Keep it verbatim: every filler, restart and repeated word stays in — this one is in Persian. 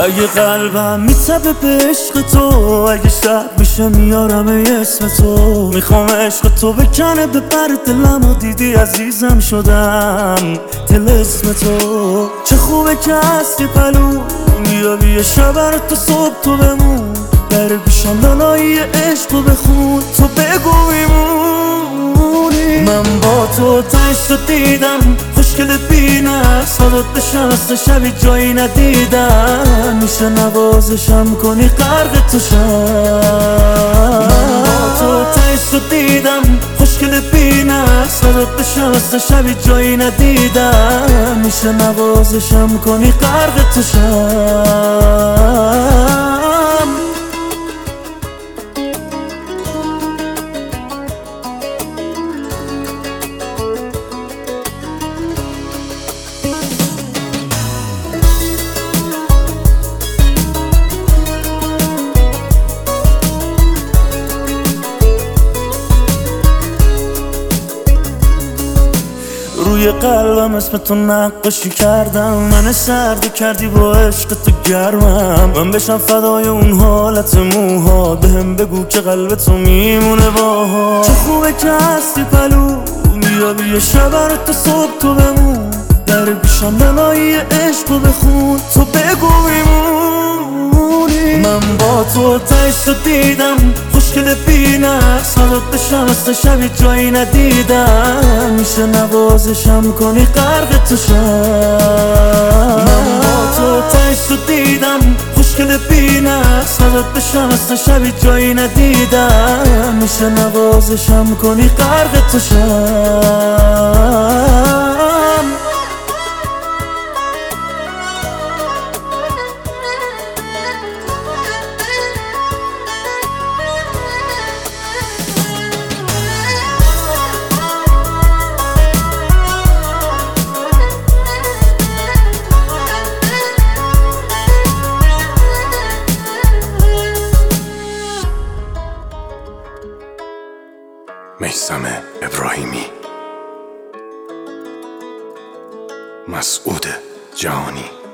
اگه قلبم میتبه به عشق تو، اگه شب میشه میارم اسم تو. میخوام عشق تو بکنه به پر دلم و دیدی عزیزم شدم دل اسم تو. چه خوبه که هستی پلو، بیا بیا شبر تو صبح تو بمون. در گوشم لالایی عشق رو بخون، تو بگو میمونی. من با تو تنش رو دیدم، خوشگلت بینه صدات نشسته شبی جایی ندیدم. میشه نوازشم کنی غرق تو شم. من با تو تنش رو دیدم، خوشگلت بینه صدات نشسته شبی جایی ندیدم. میشه نوازشم کنی غرق تو شم. روی قلبم اسم تو نقاشی کردم، من سرد کردی با عشق تو گرمم. من بشم فدای اون حالت موها، بهم بگو که قلب تو میمونه باها. چه خوبه که هستی پلو، بیا بیا شبر تو صبح تو بمون. در گوشم لالایی عشق رو بخون، تو بگو میمونی. من با تو تنش رو دیدم، خوشگل بینه صدات نشسته شبی جایی ندیدم. میشه نوازشم کنی غرق تو شم. من با تو تنش رو دیدم، خوشگل بینه صدات نشسته شبی جایی ندیدم. میشه نوازشم کنی غرق تو شم. میثم ابراهیمی، مسعود جهانی.